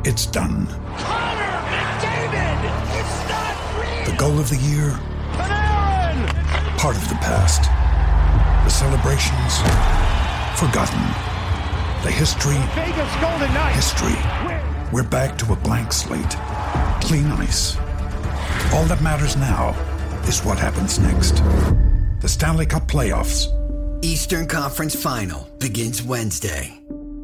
It's done. Connor McDavid! It's not real! The goal of the year? Panarin! Part of the past. The celebrations? Forgotten. The history? Vegas Golden Knights! History. We're back to a blank slate. Clean ice. All that matters now is what happens next. The Stanley Cup Playoffs. Eastern Conference Final begins Wednesday.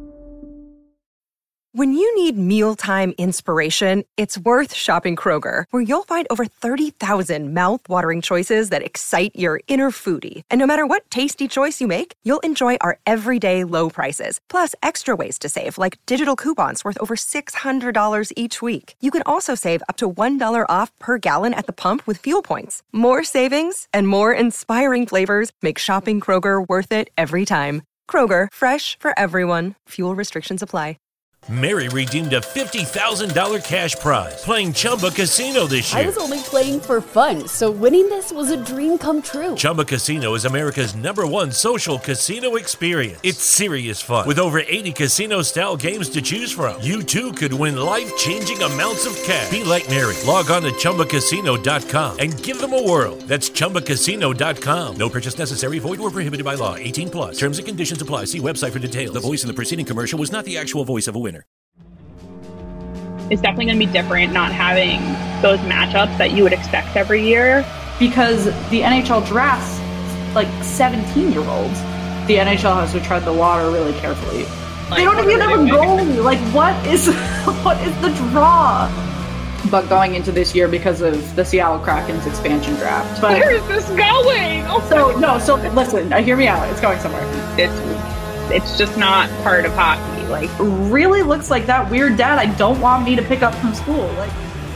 When you need mealtime inspiration, it's worth shopping Kroger, where you'll find over 30,000 mouth-watering choices that excite your inner foodie. And no matter what tasty choice you make, you'll enjoy our everyday low prices, plus extra ways to save, like digital coupons worth over $600 each week. You can also save up to $1 off per gallon at the pump with fuel points. More savings and more inspiring flavors make shopping Kroger worth it every time. Kroger, fresh for everyone. Fuel restrictions apply. Mary redeemed a $50,000 cash prize playing Chumba Casino this year. I was only playing for fun, so winning this was a dream come true. Chumba Casino is America's #1 social casino experience. It's serious fun. With over 80 casino-style games to choose from, you too could win life-changing amounts of cash. Be like Mary. Log on to ChumbaCasino.com and give them a whirl. That's ChumbaCasino.com. No purchase necessary. Void or prohibited by law. 18+. Terms and conditions apply. See website for details. The voice in the preceding commercial was not the actual voice of a winner. It's definitely going to be different not having those matchups that you would expect every year. Because the NHL drafts like 17-year-olds. The NHL has to tread the water really carefully. They don't even have a goalie. Like, what is the draw? But going into this year because of the Seattle Kraken's expansion draft. But where is this going? So listen, hear me out. It's going somewhere. It's just not part of hockey. Like, really looks like that weird dad I don't want me to pick up from school. Like,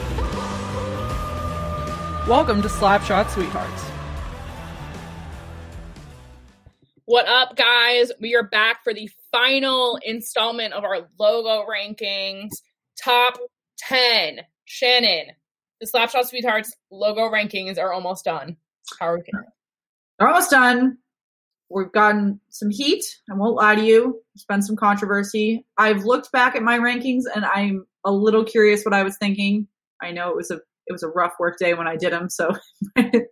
welcome to Slapshot Sweethearts. What up, guys? We are back for the final installment of our logo rankings. Top 10. Shannon, the Slapshot Sweethearts logo rankings are almost done. How are we doing? They're almost done. We've gotten some heat. I won't lie to you. There's been some controversy. I've looked back at my rankings and I'm a little curious what I was thinking. I know it was a rough work day when I did them, so everyone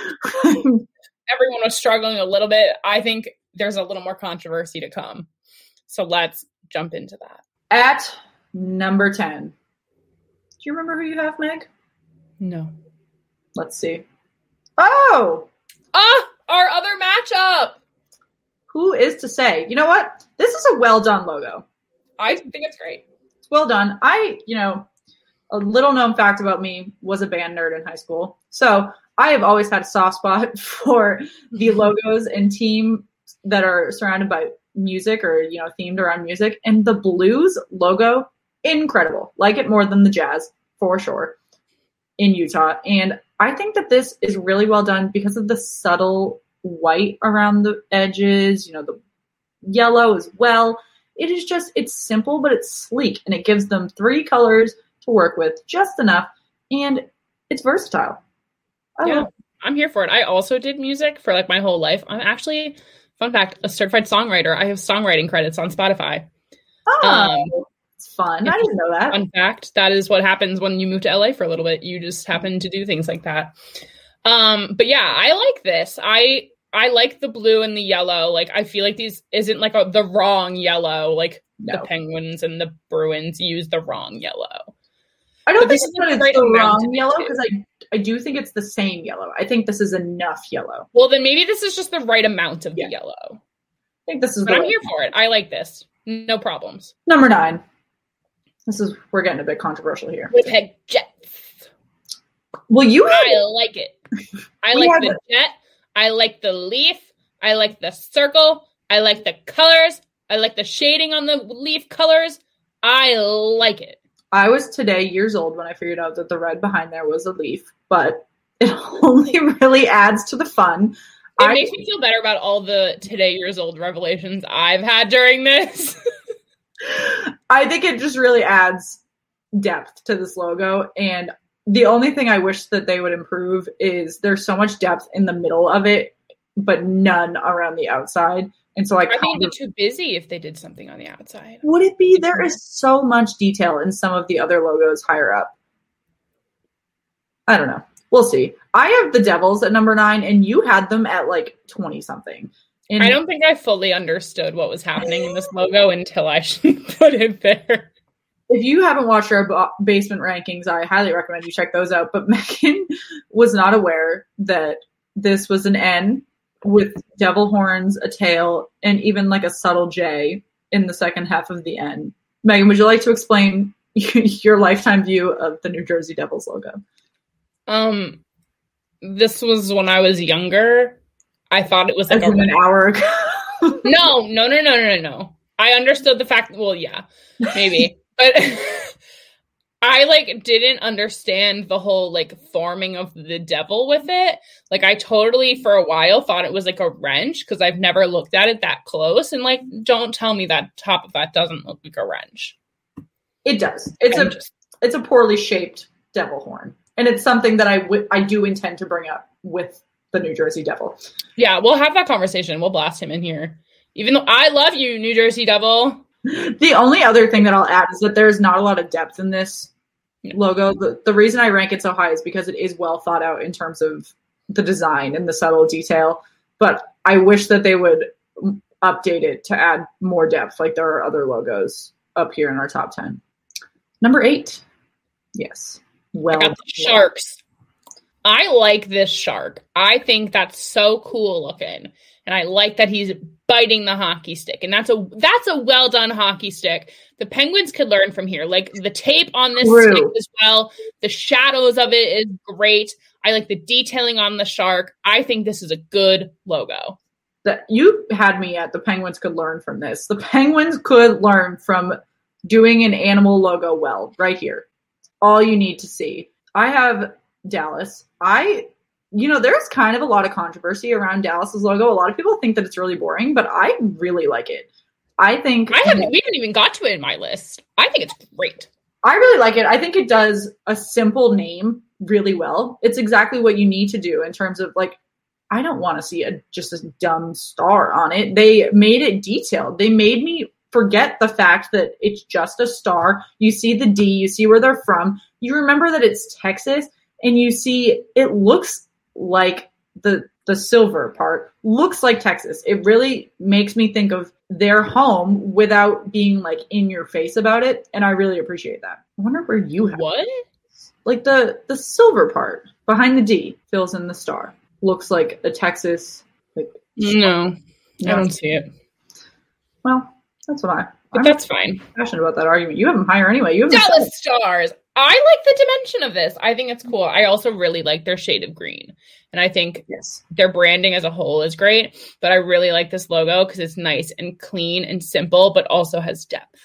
was struggling a little bit. I think there's a little more controversy to come. So let's jump into that. At number 10. Do you remember who you have, Meg? No. Let's see. Oh! Our other matchup! Who is to say? You know what? This is a well-done logo. I think it's great. It's well done. A little known fact about me was a band nerd in high school. So I have always had a soft spot for the logos and team that are surrounded by music or, themed around music. And the Blues logo, incredible. Like it more than the Jazz, for sure, in Utah. And I think that this is really well done because of the subtle white around the edges, the yellow as well. It's simple, but it's sleek, and it gives them 3 colors to work with, just enough, and it's versatile. I'm here for it. I also did music for my whole life. I'm actually, fun fact, a certified songwriter. I have songwriting credits on Spotify. It's fun. I didn't know that. Fun fact, that is what happens when you move to LA for a little bit. You just happen to do things like that. But yeah, I like this. I like the blue and the yellow. I feel like these isn't the wrong yellow. No. The Penguins and the Bruins use the wrong yellow. I don't think it's the wrong yellow because I do think it's the same yellow. I think this is enough yellow. Well, then maybe this is just the right amount of the yellow. I think this is. But I'm here for it. I like this. No problems. Number 9. We're getting a bit controversial here. Winnipeg Jets. Well, I like it. I like the jet. I like the leaf. I like the circle. I like the colors. I like the shading on the leaf colors. I like it. I was today years old when I figured out that the red behind there was a leaf, but it only really adds to the fun. It makes me feel better about all the today years old revelations I've had during this. I think it just really adds depth to this logo. And the only thing I wish that they would improve is there's so much depth in the middle of it, but none around the outside. And so I think it'd be too busy if they did something on the outside. Would it be? There is so much detail in some of the other logos higher up. I don't know. We'll see. I have the Devils at number 9, and you had them at like 20 something. And I don't think I fully understood what was happening in this logo until I put it there. If you haven't watched our basement rankings, I highly recommend you check those out. But Megan was not aware that this was an N with devil horns, a tail, and even like a subtle J in the second half of the N. Megan, would you like to explain your lifetime view of the New Jersey Devils logo? This was when I was younger. I thought it was like an hour ago. No. I understood the fact. Well, yeah, maybe, but I like didn't understand the whole like forming of the devil with it. Like I totally for a while thought it was like a wrench because I've never looked at it that close. And like, don't tell me that top of that doesn't look like a wrench. It does. It's a poorly shaped devil horn, and it's something that I do intend to bring up with the New Jersey Devil. Yeah, we'll have that conversation. We'll blast him in here, even though I love you, New Jersey Devil. The only other thing that I'll add is that there's not a lot of depth in this logo. The reason I rank it so high is because it is well thought out in terms of the design and the subtle detail. But I wish that they would update it to add more depth, like there are other logos up here in our top 10. Number 8. Yes. Well, I got the Sharks. I like this shark. I think that's so cool looking. And I like that he's biting the hockey stick. And that's a well done hockey stick. The Penguins could learn from here. Like the tape on this stick as well. The shadows of it is great. I like the detailing on the shark. I think this is a good logo. That you had me at the Penguins could learn from this. The Penguins could learn from doing an animal logo well right here. All you need to see. I have Dallas. There's kind of a lot of controversy around Dallas's logo. A lot of people think that it's really boring, but I really like it. We haven't even got to it in my list. I think it's great. I really like it. I think it does a simple name really well. It's exactly what you need to do in terms of like, I don't want to see just a dumb star on it. They made it detailed. They made me forget the fact that it's just a star. You see the D, you see where they're from. You remember that it's Texas. And you see, it looks like the silver part looks like Texas. It really makes me think of their home without being like in your face about it. And I really appreciate that. I wonder where you have what? Like the silver part behind the D fills in the star. Looks like a Texas. No, I don't see it. Well, that's what But that's fine. Passionate about that argument. You have them higher anyway. You have Dallas Stars. I like the dimension of this. I think it's cool. I also really like their shade of green. And I think their branding as a whole is great. But I really like this logo because it's nice and clean and simple, but also has depth.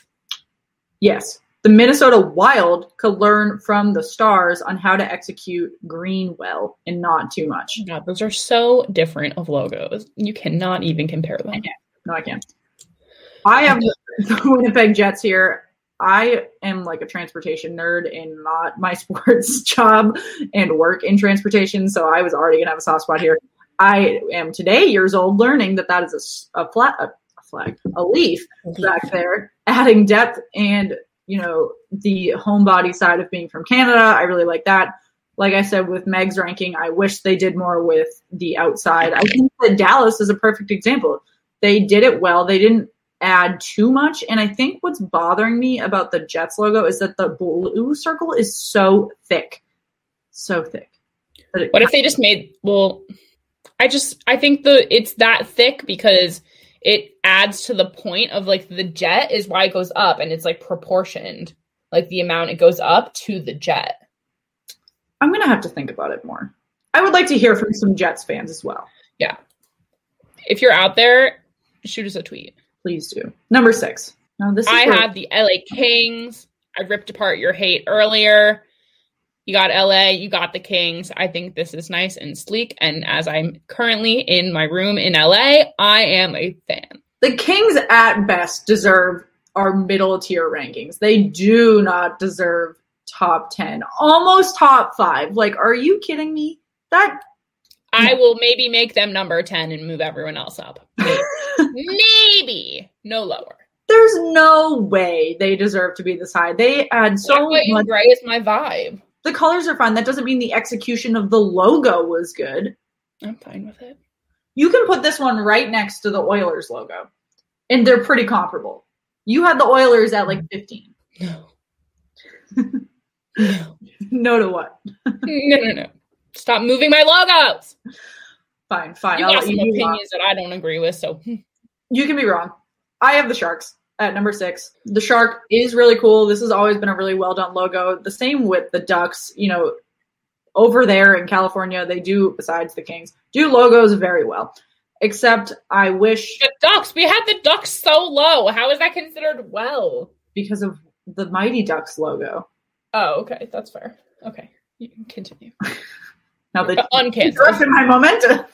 Yes. The Minnesota Wild could learn from the Stars on how to execute green well and not too much. God, those are so different of logos. You cannot even compare them. No, I can't. I have the Winnipeg Jets here. I am like a transportation nerd and not my sports job and work in transportation. So I was already going to have a soft spot here. I am today years old learning that is a flag, a leaf back there, adding depth and, the homebody side of being from Canada. I really like that. Like I said, with Meg's ranking, I wish they did more with the outside. I think that Dallas is a perfect example. They did it well. They didn't add too much. And I think what's bothering me about the Jets logo is that the blue circle is so thick. So thick. What if they just made, I think it's that thick because it adds to the point of like the jet is why it goes up and it's like proportioned, like the amount it goes up to the jet. I'm going to have to think about it more. I would like to hear from some Jets fans as well. Yeah. If you're out there, shoot us a tweet. Please do. Number 6. Now I have the LA Kings. I ripped apart your hate earlier. You got LA, you got the Kings. I think this is nice and sleek. And as I'm currently in my room in LA, I am a fan. The Kings at best deserve our middle tier rankings. They do not deserve top 10, almost top 5. Like, are you kidding me? I will maybe make them number 10 and move everyone else up. Maybe. No lower. There's no way they deserve to be this high. They had so much. Gray is my vibe. The colors are fun. That doesn't mean the execution of the logo was good. I'm fine with it. You can put this one right next to the Oilers logo, and they're pretty comparable. You had the Oilers at like 15. No. No. No to what? No. Stop moving my logos. Fine. You got some opinions that I don't agree with, so. You can be wrong. I have the Sharks at number 6. The Shark is really cool. This has always been a really well done logo. The same with the Ducks. You know, over there in California, they do, besides the Kings, do logos very well. Except I wish... The Ducks! We had the Ducks so low. How is that considered well? Because of the Mighty Ducks logo. Oh, okay. That's fair. Okay. You can continue. Now they interrupted my momentum.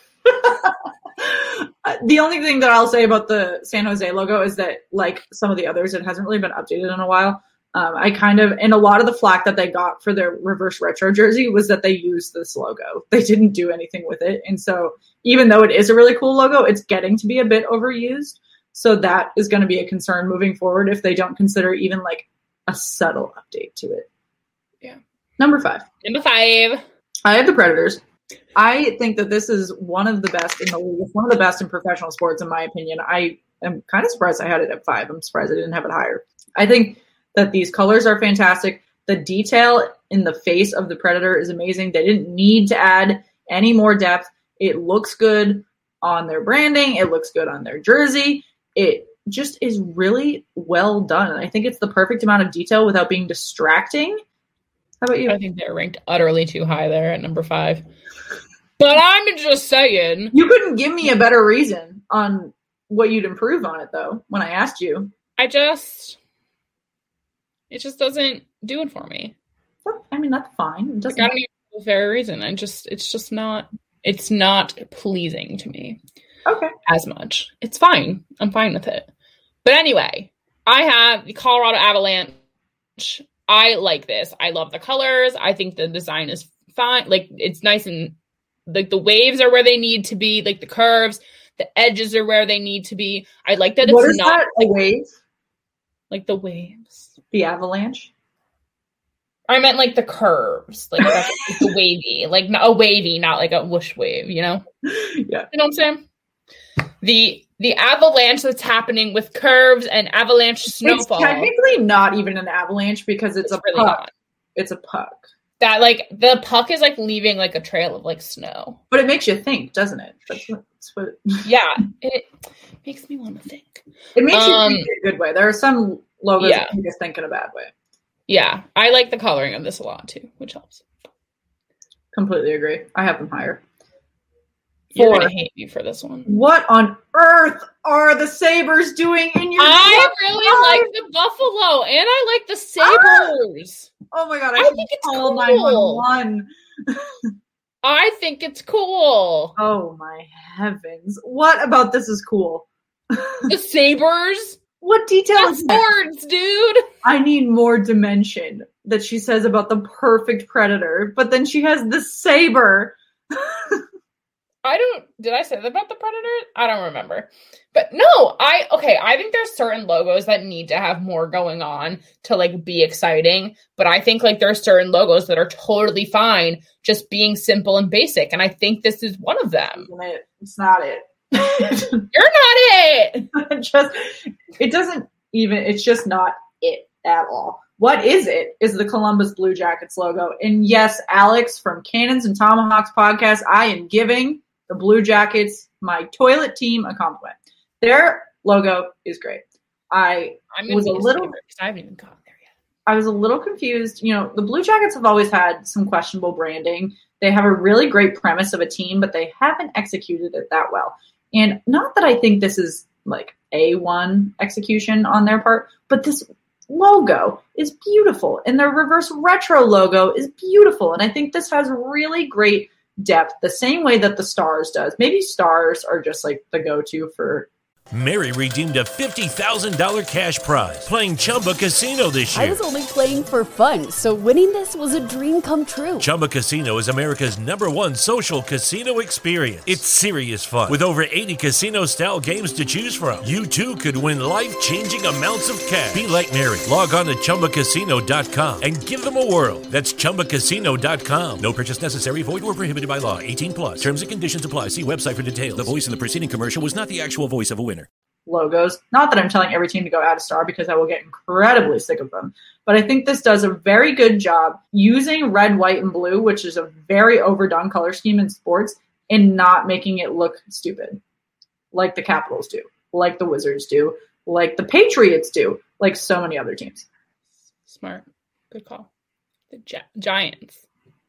The only thing that I'll say about the San Jose logo is that, like some of the others, it hasn't really been updated in a while. And a lot of the flack that they got for their reverse retro jersey was that they used this logo. They didn't do anything with it. And so even though it is a really cool logo, it's getting to be a bit overused. So that is going to be a concern moving forward if they don't consider even like a subtle update to it. Yeah. Number 5. I have the Predators. I think that this is one of the best in the league. It's one of the best in professional sports, in my opinion. I am kind of surprised I had it at 5. I'm surprised I didn't have it higher. I think that these colors are fantastic. The detail in the face of the Predator is amazing. They didn't need to add any more depth. It looks good on their branding. It looks good on their jersey. It just is really well done. I think it's the perfect amount of detail without being distracting. How about you? I think they're ranked utterly too high there at number 5. But I'm just saying. You couldn't give me a better reason on what you'd improve on it, though, when I asked you. It just doesn't do it for me. I mean, that's fine. It doesn't. Gotta be a fair reason. It's not pleasing to me. Okay. As much. It's fine. I'm fine with it. But anyway, I have the Colorado Avalanche. I like this. I love the colors. I think the design is fine. Like, it's nice and like the waves are where they need to be. Like the curves, the edges are where they need to be. I like that it's not a wave. Like the waves. The avalanche? I meant like the curves. Like the wavy. Like not a wavy, not like a whoosh wave, you know? Yeah. You know what I'm saying? The avalanche that's happening with curves and avalanche snowfall. It's technically not even an avalanche because it's a really puck. Not. It's a puck. That like the puck is like leaving like a trail of like snow. But it makes you think, doesn't it? That's what yeah, it makes me want to think. It makes you think in a good way. There are some logos that make us think in a bad way. Yeah, I like the coloring of this a lot too, which helps. Completely agree. I have them higher. You're gonna hate me for this one. What on earth are the Sabres doing in your? I really like the Buffalo, and I like the Sabres. Oh my god! I think it's cool. 911. I think it's cool. Oh my heavens! What about this is cool? The Sabres. What detail is swords, dude? I need more dimension that she says about the perfect Predator, but then she has the saber. Did I say that about the Predator? I don't remember. But no, I think there's certain logos that need to have more going on to like be exciting. But I think like there's certain logos that are totally fine just being simple and basic. And I think this is one of them. It's not it. You're not it. It's just not it at all. What is it is the Columbus Blue Jackets logo. And yes, Alex from Cannons and Tomahawks podcast, I am giving the Blue Jackets, my toilet team, a compliment. Their logo is great. I haven't even gotten there yet. I was a little confused. You know, the Blue Jackets have always had some questionable branding. They have a really great premise of a team, but they haven't executed it that well. And not that I think this is like A1 execution on their part, but this logo is beautiful. And their reverse retro logo is beautiful. And I think this has really great depth, the same way that the Stars does. Maybe Stars are just like the go-to for Mary redeemed a $50,000 cash prize playing Chumba Casino this year. I was only playing for fun, so winning this was a dream come true. Chumba Casino is America's #1 social casino experience. It's serious fun. With over 80 casino-style games to choose from, you too could win life-changing amounts of cash. Be like Mary. Log on to ChumbaCasino.com and give them a whirl. That's ChumbaCasino.com. No purchase necessary. Void where prohibited by law. 18+. Terms and conditions apply. See website for details. The voice in the preceding commercial was not the actual voice of a winner. Logos. Not that I'm telling every team to go add a star because I will get incredibly sick of them. But I think this does a very good job using red, white, and blue, which is a very overdone color scheme in sports, and not making it look stupid. Like the Capitals do, like the Wizards do, like the Patriots do, like so many other teams. Smart. Good call. The Giants.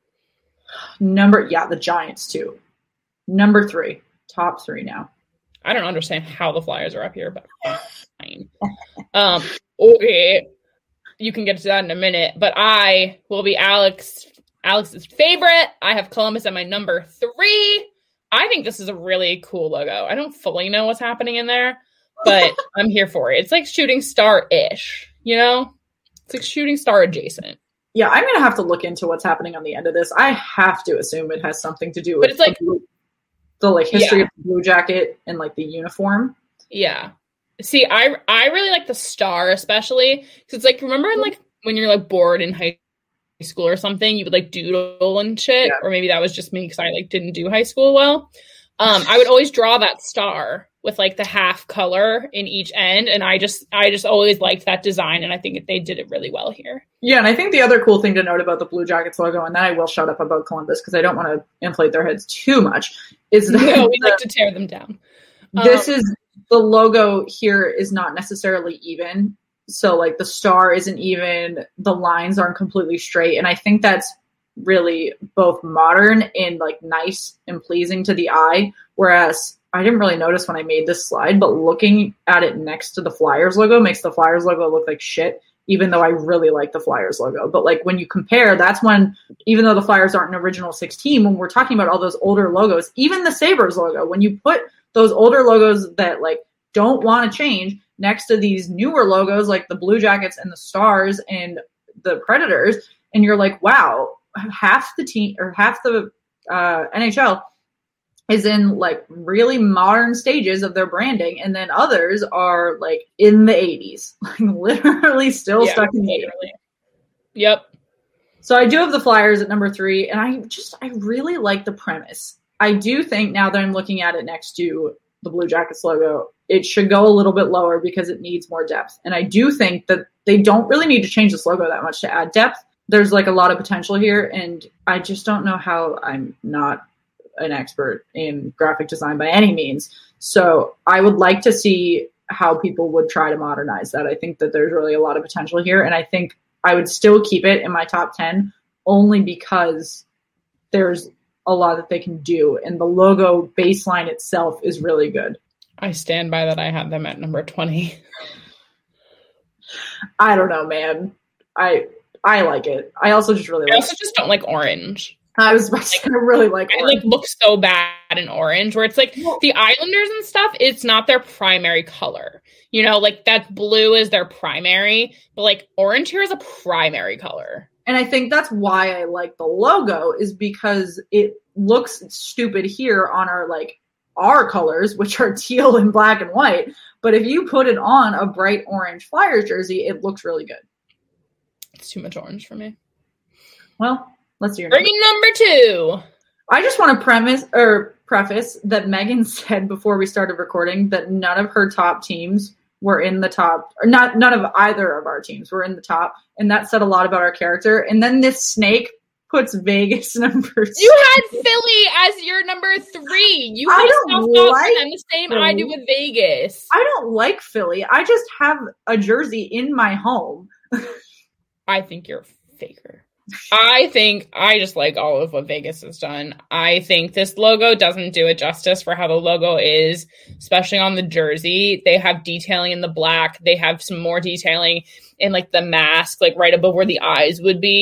The Giants too. Number 3. Top 3 now. I don't understand how the Flyers are up here, but fine. Okay, you can get to that in a minute, but I will be Alex's favorite. I have Columbus at my number 3. I think this is a really cool logo. I don't fully know what's happening in there, but I'm here for it. It's like Shooting Star-ish, you know? It's like Shooting Star adjacent. Yeah, I'm going to have to look into what's happening on the end of this. I have to assume it has something to do with it's like the history of the Blue Jacket and like the uniform. Yeah. See, I really like the star, especially because it's like, remember in like when you're like bored in high school or something, you would like doodle and shit, or maybe that was just me because I like didn't do high school well. I would always draw that star with like the half color in each end, and I just always liked that design, and I think they did it really well here. Yeah, and I think the other cool thing to note about the Blue Jackets logo, and then I will shut up about Columbus because I don't want to inflate their heads too much, is that we like to tear them down. The logo here is not necessarily even. So like the star isn't even, the lines aren't completely straight. And I think that's really both modern and like nice and pleasing to the eye. Whereas I didn't really notice when I made this slide, but looking at it next to the Flyers logo makes the Flyers logo look like shit, even though I really like the Flyers logo. But like when you compare, that's when, even though the Flyers aren't an original 16, when we're talking about all those older logos, even the Sabres logo, when you put those older logos that like don't want to change next to these newer logos like the Blue Jackets and the Stars and the Predators, and you're like, wow, half the team or half the NHL is in like really modern stages of their branding, and then others are like in the 80s, like literally still stuck in the 80s. Yep. So I do have the Flyers at number 3, and I really like the premise. I do think now that I'm looking at it next to the Blue Jackets logo, it should go a little bit lower because it needs more depth. And I do think that they don't really need to change this logo that much to add depth. There's like a lot of potential here, and I just don't know how. I'm not an expert in graphic design by any means. So I would like to see how people would try to modernize that. I think that there's really a lot of potential here, and I think I would still keep it in my top 10 only because there's a lot that they can do, and the logo baseline itself is really good. I stand by that. I have them at number 20. I don't know, man. I like it. I also just really like it. I also just don't like orange. I was about to say, I really like orange. It like looks so bad in orange, where it's like the Islanders and stuff, it's not their primary color. You know, like that blue is their primary, but like orange here is a primary color. And I think that's why I like the logo, is because it looks stupid here on our colors, which are teal and black and white. But if you put it on a bright orange Flyers jersey, it looks really good. It's too much orange for me. Well, let's do your number 2. I just want to preface that Megan said before we started recording that none of her top teams were in the top, or none of either of our teams were in the top, and that said a lot about our character. And then this snake puts Vegas number 2. You had Philly as your number 3. You I don't like them the same Philly. I do with Vegas. I don't like Philly. I just have a jersey in my home. I think you're a faker. I just like all of what Vegas has done. I think this logo doesn't do it justice for how the logo is, especially on the jersey. They have detailing in the black. They have some more detailing in like the mask, like right above where the eyes would be,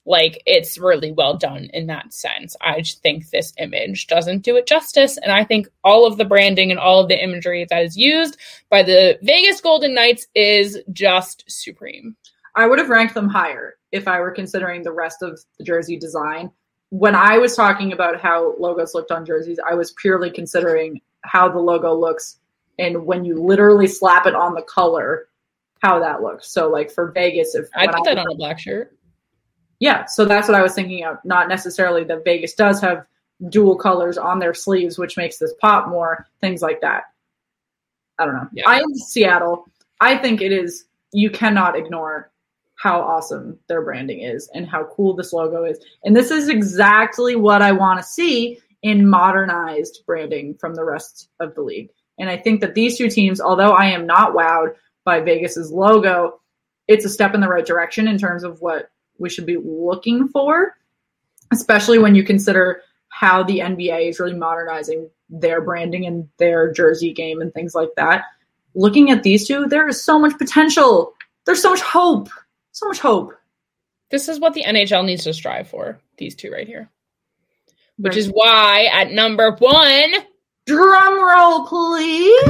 Like, it's really well done in that sense. I just think this image doesn't do it justice. And I think all of the branding and all of the imagery that is used by the Vegas Golden Knights is just supreme. I would have ranked them higher if I were considering the rest of the jersey design. When I was talking about how logos looked on jerseys, I was purely considering how the logo looks and when you literally slap it on the color, how that looks. So, like, for Vegas, I'd put that on a black shirt. Yeah, so that's what I was thinking of. Not necessarily that Vegas does have dual colors on their sleeves, which makes this pop more, things like that. I don't know. Yeah. I am Seattle. I think it is, you cannot ignore how awesome their branding is and how cool this logo is. And this is exactly what I want to see in modernized branding from the rest of the league. And I think that these two teams, although I am not wowed by Vegas's logo, it's a step in the right direction in terms of what we should be looking for, especially when you consider how the NBA is really modernizing their branding and their jersey game and things like that. Looking at these two, there is so much potential. There's so much hope. So much hope. This is what the NHL needs to strive for, these two right here. Which is why at number 1, drum roll, please,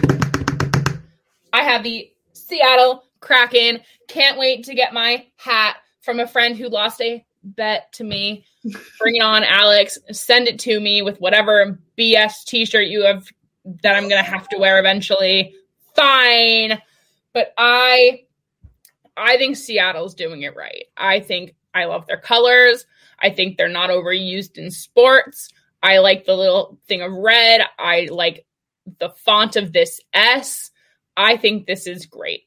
I have the Seattle Kraken. Can't wait to get my hat from a friend who lost a bet to me. Bring it on, Alex. Send it to me with whatever BS t-shirt you have that I'm going to have to wear eventually. Fine. But I think Seattle's doing it right. I love their colors. I think they're not overused in sports. I like the little thing of red. I like the font of this S. I think this is great.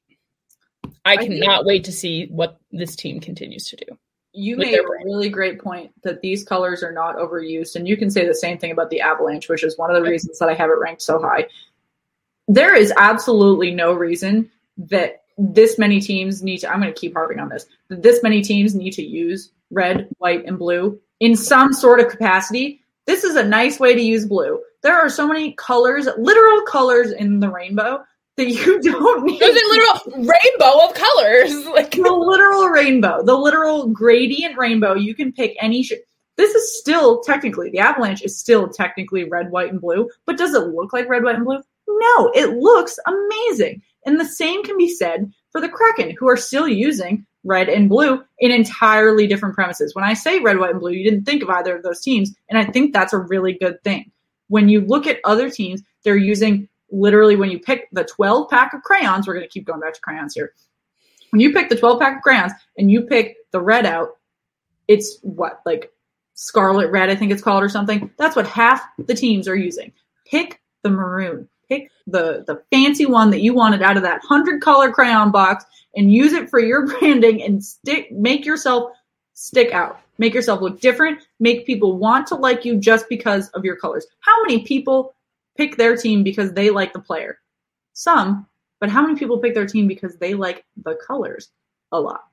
I cannot wait to see what this team continues to do. You made a really great point that these colors are not overused, and you can say the same thing about the Avalanche, which is one of the reasons that I have it ranked so high. There is absolutely no reason that this many teams need to, I'm going to keep harping on this, that this many teams need to use red, white, and blue in some sort of capacity. This is a nice way to use blue. There are so many colors, literal colors in the rainbow that you don't need. There's a literal rainbow of colors. Like the literal rainbow, the literal gradient rainbow. You can pick any This is still technically, the Avalanche is still technically red, white, and blue, but does it look like red, white, and blue? No, it looks amazing. And the same can be said for the Kraken, who are still using red and blue in entirely different premises. When I say red, white, and blue, you didn't think of either of those teams, and I think that's a really good thing. When you look at other teams, they're using literally, when you pick the 12-pack of crayons, we're going to keep going back to crayons here. When you pick the 12-pack of crayons and you pick the red out, it's what, like scarlet red, I think it's called, or something. That's what half the teams are using. Pick the maroon. Pick the fancy one that you wanted out of that 100-color crayon box and use it for your branding and make yourself stick out. Make yourself look different. Make people want to like you just because of your colors. How many people pick their team because they like the player? Some, but how many people pick their team because they like the colors? A lot.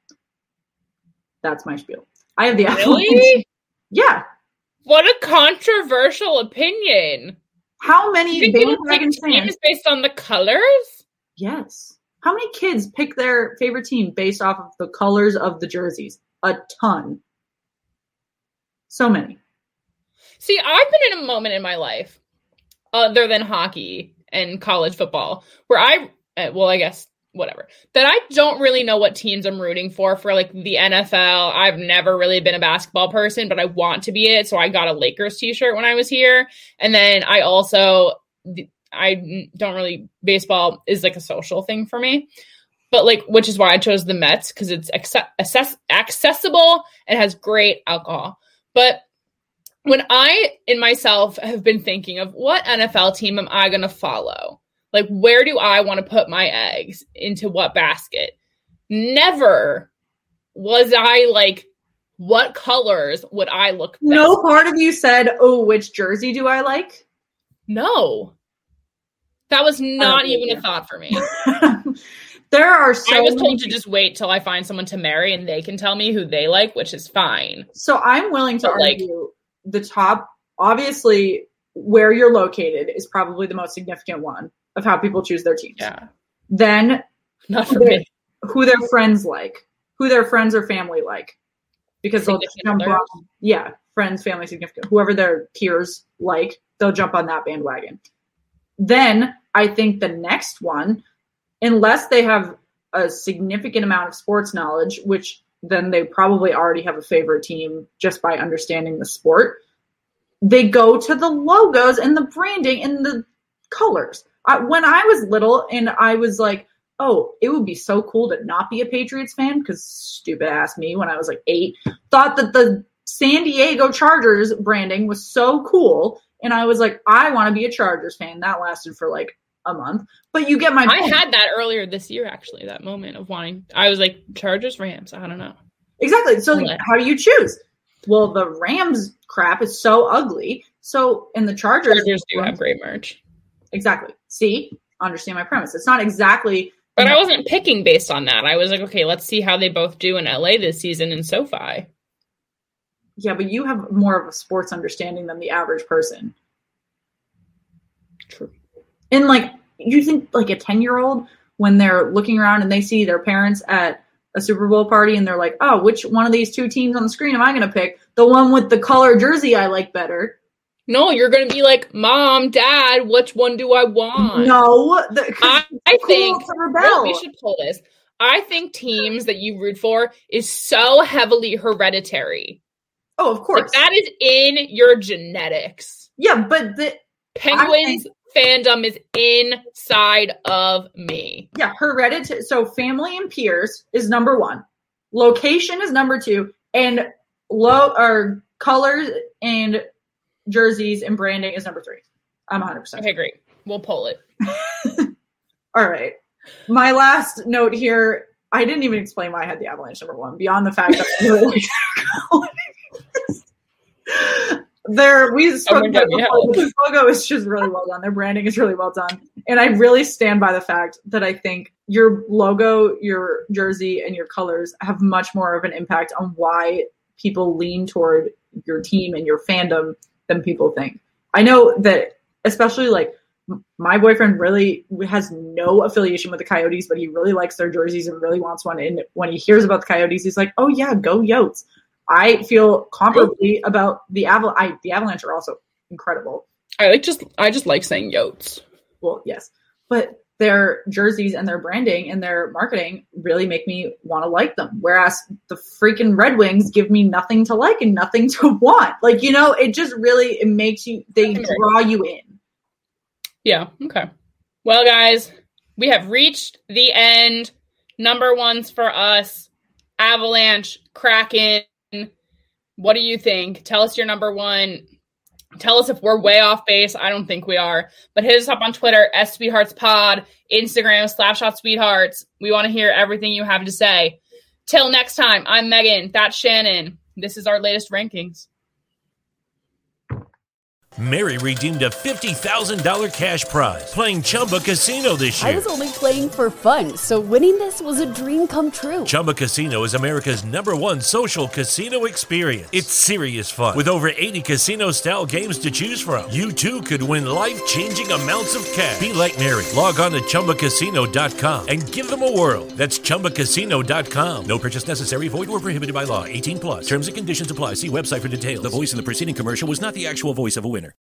That's my spiel. I have the Really? Yeah. What a controversial opinion. How many bandwagon fans based on the colors? Yes. How many kids pick their favorite team based off of the colors of the jerseys? A ton. So many. See, I've been in a moment in my life, other than hockey and college football, where I guess, whatever, that I don't really know what teams I'm rooting for like the NFL. I've never really been a basketball person, but I want to be it. So I got a Lakers t-shirt when I was here. And then I don't really, baseball is like a social thing for me, but like, which is why I chose the Mets, because it's accessible and has great alcohol. But when I, in myself, have been thinking of what NFL team am I going to follow? Like, where do I want to put my eggs? Into what basket? Never was I like, what colors would I look best? No part of you said, oh, which jersey do I like? No. That was not even a thought for me. There are so I was told to just wait till I find someone to marry and they can tell me who they like, which is fine. So I'm willing to argue the top, obviously, where you're located is probably the most significant one of how people choose their teams. Yeah. Then not for me. Who their friends like, who their friends or family like. because they'll just jump on, friends, family, significant, whoever their peers like, they'll jump on that bandwagon. Then I think the next one, unless they have a significant amount of sports knowledge, which then they probably already have a favorite team just by understanding the sport, they go to the logos and the branding and the colors. When I was little and I was like, oh, it would be so cool to not be a Patriots fan, because stupid ass me when I was like 8 thought that the San Diego Chargers branding was so cool. And I was like, I want to be a Chargers fan. That lasted for like a month. But you get my point. I had that earlier this year, actually, that moment of wanting. I was like, Chargers, Rams. I don't know. Exactly. So how do you choose? Well, the Rams crap is so ugly. So, and the Chargers do have great merch. Exactly. See? Understand my premise. It's not exactly. But I wasn't picking based on that. I was like, okay, let's see how they both do in LA this season in SoFi. Yeah, but you have more of a sports understanding than the average person. True. And like, you think like a 10-year-old, when they're looking around and they see their parents at a Super Bowl party and they're like, oh, which one of these two teams on the screen am I going to pick? The one with the color jersey I like better. No, you're going to be like, Mom, Dad, which one do I want? No. I think, well, we should pull this. I think teams that you root for is so heavily hereditary. Oh, of course. Like, that is in your genetics. Yeah, but the Penguins fandom is inside of me. Yeah, hereditary. So family and peers is number 1. Location is number 2. And colors and jerseys and branding is number 3. I'm 100%. Okay, great. We'll pull it. All right. My last note here, I didn't even explain why I had the Avalanche number 1, beyond the fact that I really like this logo is just really well done. Their branding is really well done. And I really stand by the fact that I think your logo, your jersey, and your colors have much more of an impact on why people lean toward your team and your fandom than people think. I know that, especially like my boyfriend really has no affiliation with the Coyotes, but he really likes their jerseys and really wants one. And when he hears about the Coyotes, he's like, oh yeah, go Yotes. I feel comparably about the Avalanche. The Avalanche are also incredible. I just like saying Yotes. Well, yes, but their jerseys and their branding and their marketing really make me want to like them. Whereas the freaking Red Wings give me nothing to like and nothing to want. Like, you know, it just really, it makes you, they draw you in. Yeah. Okay. Well, guys, we have reached the end. Number 1s for us, Avalanche, Kraken. What do you think? Tell us your number 1. Tell us if we're way off base. I don't think we are. But hit us up on Twitter, @SweetheartsPod, Instagram, /Sweethearts. We want to hear everything you have to say. Till next time, I'm Megan. That's Shannon. This is our latest rankings. Mary redeemed a $50,000 cash prize playing Chumba Casino this year. I was only playing for fun, so winning this was a dream come true. Chumba Casino is America's #1 social casino experience. It's serious fun. With over 80 casino-style games to choose from, you too could win life-changing amounts of cash. Be like Mary. Log on to ChumbaCasino.com and give them a whirl. That's ChumbaCasino.com. No purchase necessary. Void where prohibited by law. 18+. Terms and conditions apply. See website for details. The voice in the preceding commercial was not the actual voice of a winner.